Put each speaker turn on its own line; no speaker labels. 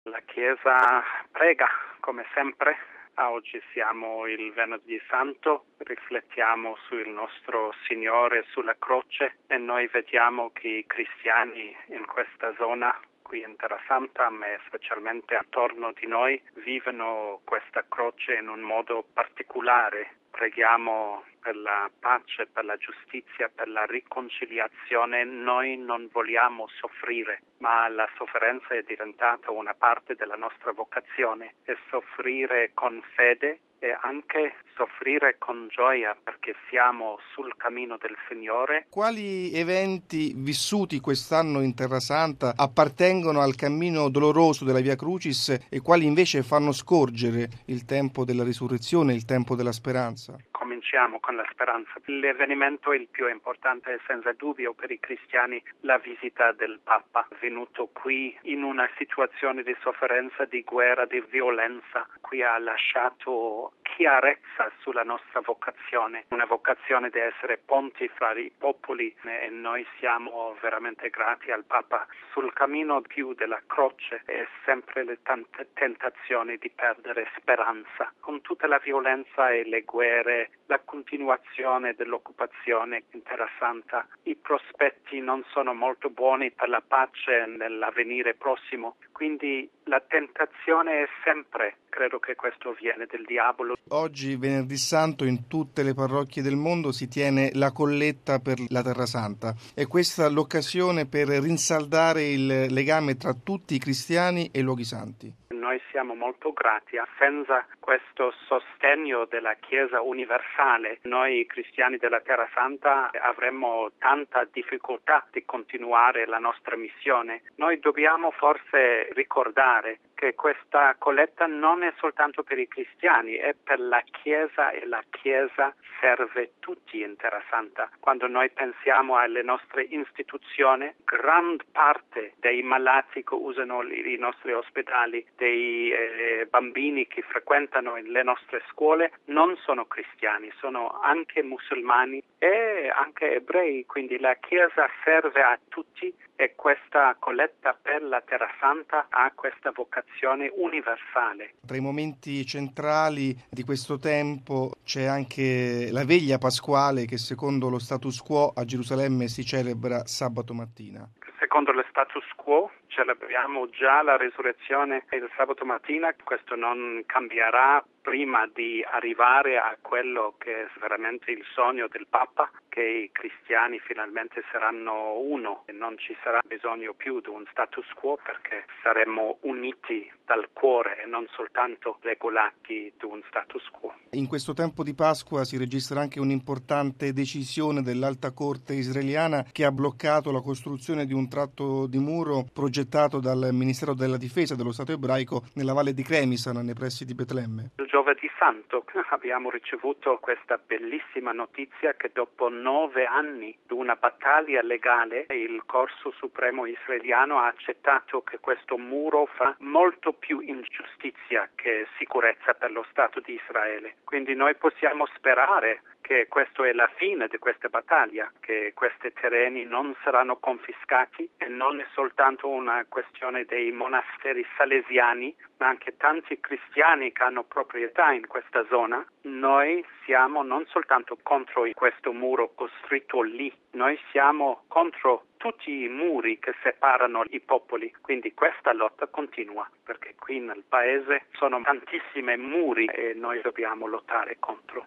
La Chiesa prega, come sempre. Oggi siamo il Venerdì Santo, riflettiamo sul nostro Signore sulla croce e noi vediamo che i cristiani in questa zona, qui in Terrasanta, ma specialmente attorno di noi, vivono questa croce in un modo particolare. Preghiamo per la pace, per la giustizia, per la riconciliazione. Noi non vogliamo soffrire, ma la sofferenza è diventata una parte della nostra vocazione, e soffrire con fede e anche soffrire con gioia perché siamo sul cammino del Signore.
Quali eventi vissuti quest'anno in Terrasanta appartengono al cammino doloroso della Via Crucis e quali invece fanno scorgere il tempo della risurrezione, il tempo della speranza?
Cominciamo con la speranza. L'avvenimento il più importante è senza dubbio per i cristiani la visita del Papa, venuto qui in una situazione di sofferenza, di guerra, di violenza. Qui ha lasciato chiarezza sulla nostra vocazione, una vocazione di essere ponti fra i popoli, e noi siamo veramente grati al Papa. Sul cammino più della croce è sempre le tante tentazioni di perdere speranza, con tutta la violenza e le guerre, la continuazione dell'occupazione in Terrasanta. I prospetti non sono molto buoni per la pace nell'avvenire prossimo, quindi la tentazione è sempre, credo che questo viene del diavolo.
Oggi, Venerdì Santo, in tutte le parrocchie del mondo si tiene la colletta per la Terrasanta. È questa l'occasione per rinsaldare il legame tra tutti i cristiani e i luoghi santi.
Noi siamo molto grati. Senza questo sostegno della Chiesa universale, noi cristiani della Terrasanta avremmo tanta difficoltà di continuare la nostra missione. Noi dobbiamo forse ricordare che questa colletta non è soltanto per i cristiani, è per la Chiesa, e la Chiesa serve tutti in Terrasanta. Quando noi pensiamo alle nostre istituzioni, gran parte dei malati che usano i nostri ospedali, dei bambini che frequentano le nostre scuole, non sono cristiani, sono anche musulmani e anche ebrei, quindi la Chiesa serve a tutti, e questa colletta per la Terrasanta ha questa vocazione universale.
Tra i momenti centrali di questo tempo c'è anche la veglia pasquale che secondo lo status quo a Gerusalemme si celebra sabato mattina.
Secondo lo status quo celebriamo già la risurrezione il sabato mattina. Questo non cambierà prima di arrivare a quello che è veramente il sogno del Papa, che i cristiani finalmente saranno uno e non ci sarà bisogno più di un status quo, perché saremo uniti dal cuore e non soltanto regolati di un status quo.
In questo tempo di Pasqua si registra anche un'importante decisione dell'Alta Corte israeliana che ha bloccato la costruzione di un tratto di muro progettato dal Ministero della Difesa dello Stato ebraico nella valle di Cremisan, nei pressi di Betlemme.
Il giovedì santo abbiamo ricevuto questa bellissima notizia che dopo 9 anni di una battaglia legale il Corso Supremo israeliano ha accettato che questo muro fa molto più ingiustizia che sicurezza per lo Stato di Israele. Quindi noi possiamo sperare che questa è la fine di questa battaglia, che questi terreni non saranno confiscati, e non è soltanto una questione dei monasteri salesiani, ma anche tanti cristiani che hanno proprietà in questa zona. Noi siamo non soltanto contro questo muro costruito lì, noi siamo contro tutti i muri che separano i popoli, quindi questa lotta continua, perché qui nel paese sono tantissimi muri e noi dobbiamo lottare contro.